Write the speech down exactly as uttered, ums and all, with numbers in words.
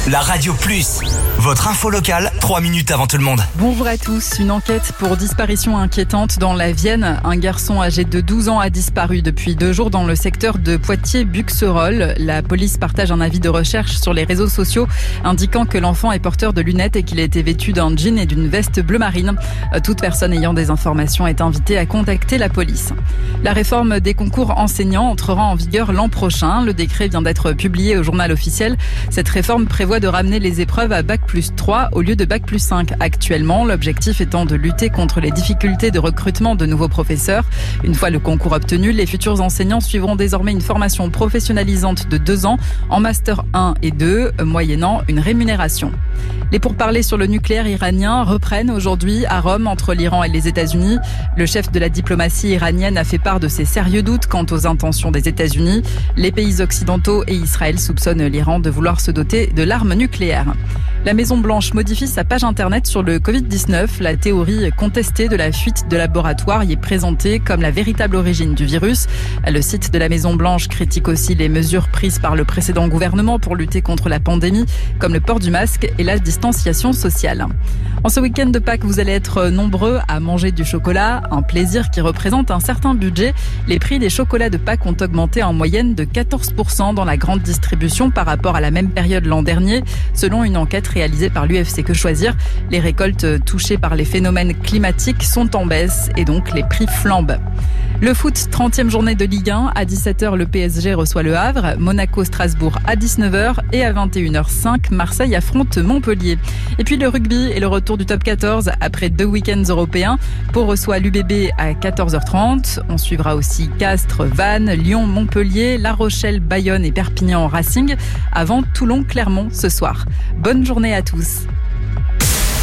la Radio Plus. Votre info locale, trois minutes avant tout le monde. Bonjour à tous. Une enquête pour disparition inquiétante dans la Vienne. Un garçon âgé de douze ans a disparu depuis deux jours dans le secteur de Poitiers-Buxerolles. La police partage un avis de recherche sur les réseaux sociaux indiquant que l'enfant est porteur de lunettes et qu'il a été vêtu d'un jean et d'une veste bleu marine. Toute personne ayant des informations est invitée à contacter la police. La réforme des concours enseignants entrera en vigueur l'an prochain. Le décret vient d'être publié au journal officiel. Cette réforme prévoit de ramener les épreuves à bac plus trois au lieu de bac plus cinq actuellement. L'objectif étant de lutter contre les difficultés de recrutement de nouveaux professeurs. Une fois le concours obtenu, les futurs enseignants suivront désormais une formation professionnalisante de deux ans en master un et deux, moyennant une rémunération. Les pourparlers sur le nucléaire iranien reprennent aujourd'hui à Rome entre l'Iran et les États-Unis. Le chef de la diplomatie iranienne a fait part de ses sérieux doutes quant aux intentions des États-Unis. Les pays occidentaux et Israël soupçonnent l'Iran de vouloir se doter de l'arme nucléaire. La Maison-Blanche modifie sa page internet sur le covid dix-neuf. La théorie contestée de la fuite de laboratoire y est présentée comme la véritable origine du virus. Le site de la Maison-Blanche critique aussi les mesures prises par le précédent gouvernement pour lutter contre la pandémie, comme le port du masque et la distanciation sociale. En ce week-end de Pâques, vous allez être nombreux à manger du chocolat, un plaisir qui représente un certain budget. Les prix des chocolats de Pâques ont augmenté en moyenne de quatorze pour cent dans la grande distribution par rapport à la même période l'an dernier, selon une enquête réalisée par l'U F C Que Choisir. Les récoltes touchées par les phénomènes climatiques sont en baisse et donc les prix flambent. Le foot, trentième journée de Ligue un. À dix-sept heures, le P S G reçoit le Havre, Monaco-Strasbourg à dix-neuf heures et à vingt et une heures cinq, Marseille affronte Montpellier. Et puis le rugby et le retour du top quatorze après deux week-ends européens. Pau reçoit l'U B B à quatorze heures trente. On suivra aussi Castres, Vannes, Lyon, Montpellier, La Rochelle, Bayonne et Perpignan Racing avant Toulon-Clermont ce soir. Bonne journée à tous.